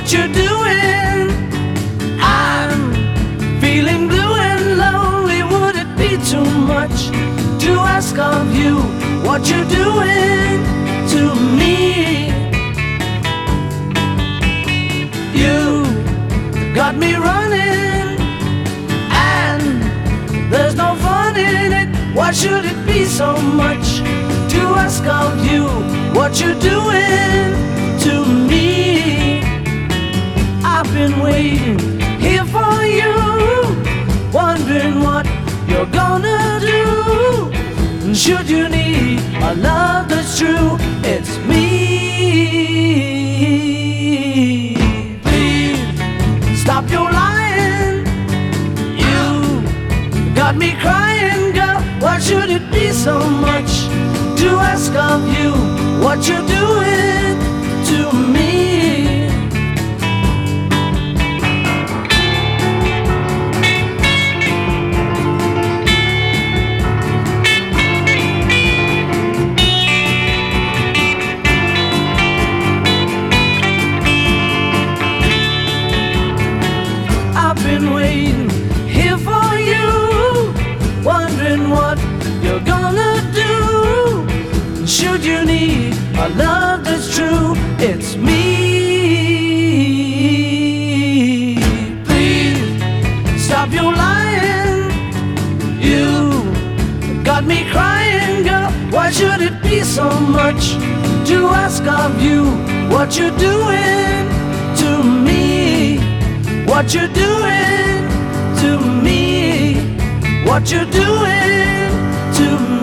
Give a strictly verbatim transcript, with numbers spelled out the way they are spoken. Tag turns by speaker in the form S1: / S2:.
S1: what you're doing. I'm feeling blue and lonely. Would it be too much to ask of you what you're doing to me? You got me running, and there's no fun in it. Why should it be so much to ask of you what you're doing to me? I've been waiting here for you, wondering what you're gonna do. Should you need a love that's true, it's me. Please stop your lying. You got me crying, girl. Why should it be so much to ask of you what you're doing to me? I've been waiting here for you, wondering what you're gonna do. Should you need a love that's true, it's me. Please stop your lying. You got me crying, girl. Why should it be so much to ask of you what you're doing to me? What you're doing to me? What you're doing to me?